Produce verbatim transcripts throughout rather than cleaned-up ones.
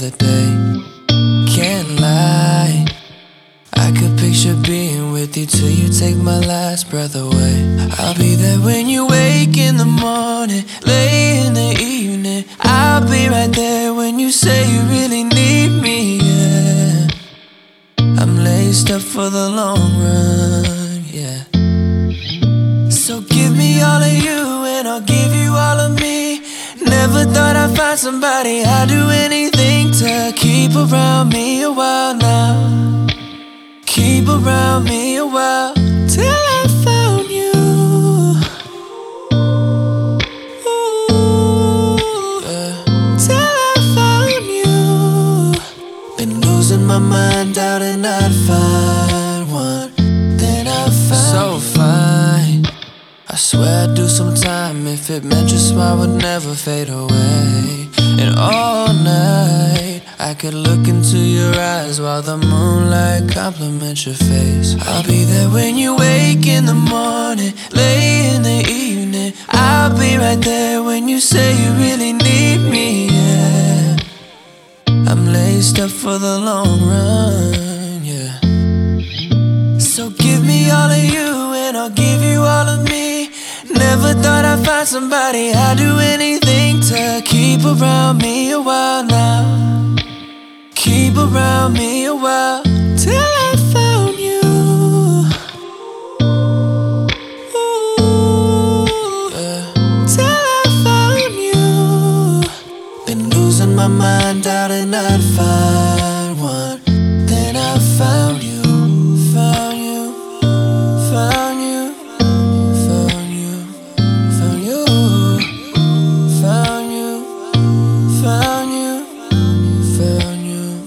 another day. Can't lie, I could picture being with you till you take my last breath away. I'll be there when you wake in the morning, late in the evening. I'll be right there when you say you really need me, yeah. I'm laced up for the long run, yeah. So give me all of you and I'll give you all of me. Never thought I'd find somebody I'd do anything to keep around me a while now. Keep around me a while till I found you. Ooh, yeah. Till I found you. Been losing my mind, doubting I'd find one. Then I found so fine. I swear I'd do some time if it meant your smile would never fade away. And all night I could look into your eyes while the moonlight compliments your face. I'll be there when you wake in the morning, late in the evening. I'll be right there when you say you really need me, yeah. I'm laced up for the long run, yeah. So give me all of you and I'll give you all of me. Never thought I'd find somebody I'd do anything to keep around me a while now. Keep around me a while till I found you. Ooh, yeah. Till I found you. Been losing my mind, doubting I'd find one. Then I found you. Found you. Found you. Found you. Found you. Found you. Found you. Found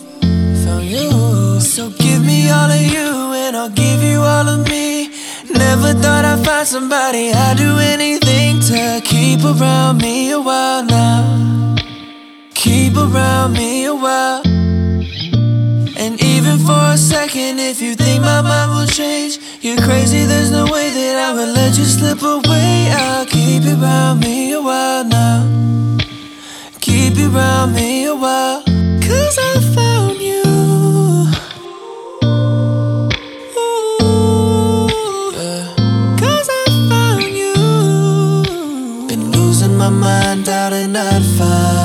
you. So give me all of you and I'll give you all of me. Never thought I'd find somebody I'd do anything to keep around me a while now. Keep around me a while. And even for a second, if you think my mind will change, you're crazy, there's no way that I would let you slip away. I'll keep you around me a while now. Keep you around me a while, cause I found you. My mind, doubting I'd find